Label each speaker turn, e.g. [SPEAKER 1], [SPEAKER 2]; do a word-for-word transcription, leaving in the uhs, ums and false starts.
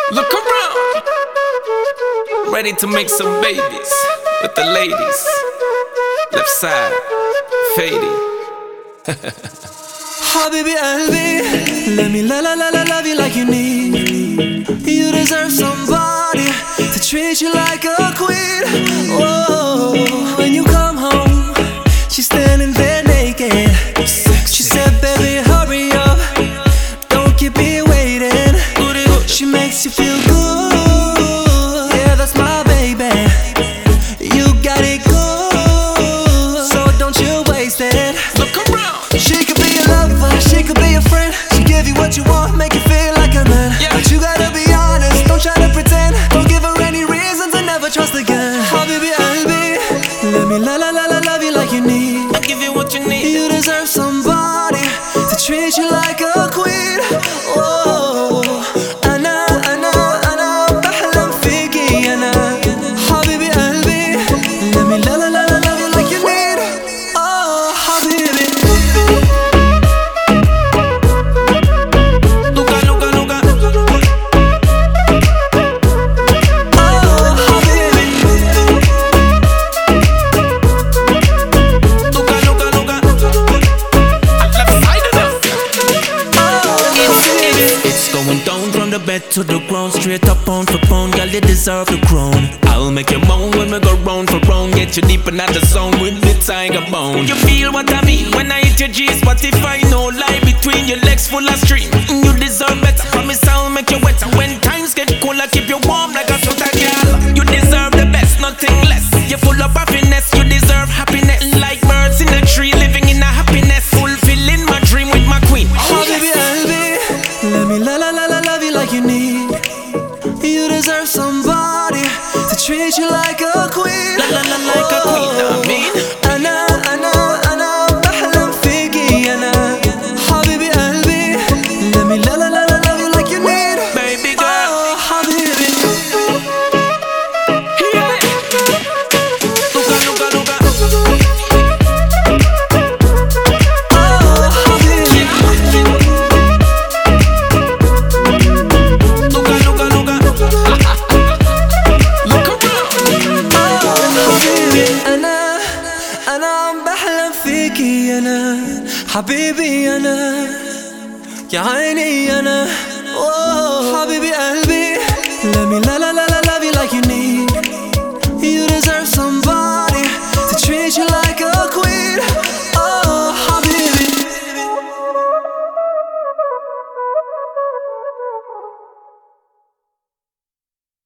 [SPEAKER 1] Look around, ready to make some babies with the ladies. Left side, fading.
[SPEAKER 2] Habibi قلبي, let me la la la la love you like you need. You deserve somebody to treat you like a queen. Whoa, when you come home, she's standing there naked. She said, baby, hurry up, don't keep me waiting. She makes you feel good, yeah, that's my baby. You got it good, so don't you waste it.
[SPEAKER 1] Look around,
[SPEAKER 2] she could be your lover, she could be your friend. She give you what you want, make you feel like a man, yeah. But you gotta be honest, don't try to pretend. Don't give her any reason to never trust again. Habibi قلبي, let me la la la la love you like you need.
[SPEAKER 1] I'll give you what you need.
[SPEAKER 2] You deserve somebody to treat you like a queen. Whoa, أنا أنا أنا بحلم فيكي أنا. حبيبي قلبي, let me la la la la love you like you need. Oh حبيبي.
[SPEAKER 1] Luka, Luka, Luka.
[SPEAKER 2] Oh حبيبي.
[SPEAKER 1] Luka, Luka, Luka. Left side of them. It's going down from the bed to the ground, straight up pound for pound, girl, you deserve the crown. I'll make you moan when we go round for round, get you deep in the zone with the tiger bone. You feel what I mean when I hit your G-spot? If I no lie between your legs full of stream, you deserve better. Promise I'll make you wetter. When times get cold, I keep you warm like a sweater, girl. You deserve the best, nothing less. You're full of happiness, you deserve happiness. Like birds in a tree, living in a happiness, fulfilling my dream with my queen. Oh,
[SPEAKER 2] Habibi قلبي, let me la la la la love you like you need. You deserve somebody to treat you like a queen.
[SPEAKER 1] La la la like a queen, I mean.
[SPEAKER 2] أنا أنا أنا بحلم فيكي أنا. حبيبي قلبي, let me la la la la love you like you need.
[SPEAKER 1] Baby girl,
[SPEAKER 2] Oh حبيبي.
[SPEAKER 1] yeah. Luka, Luka, Luka.
[SPEAKER 2] Oh حبيبي.
[SPEAKER 1] Luka, Luka, Luka. Look around.
[SPEAKER 2] حبيبي أنا أنا عم بحلم فيكي أنا. حبيبي أنا, يا عيني أنا.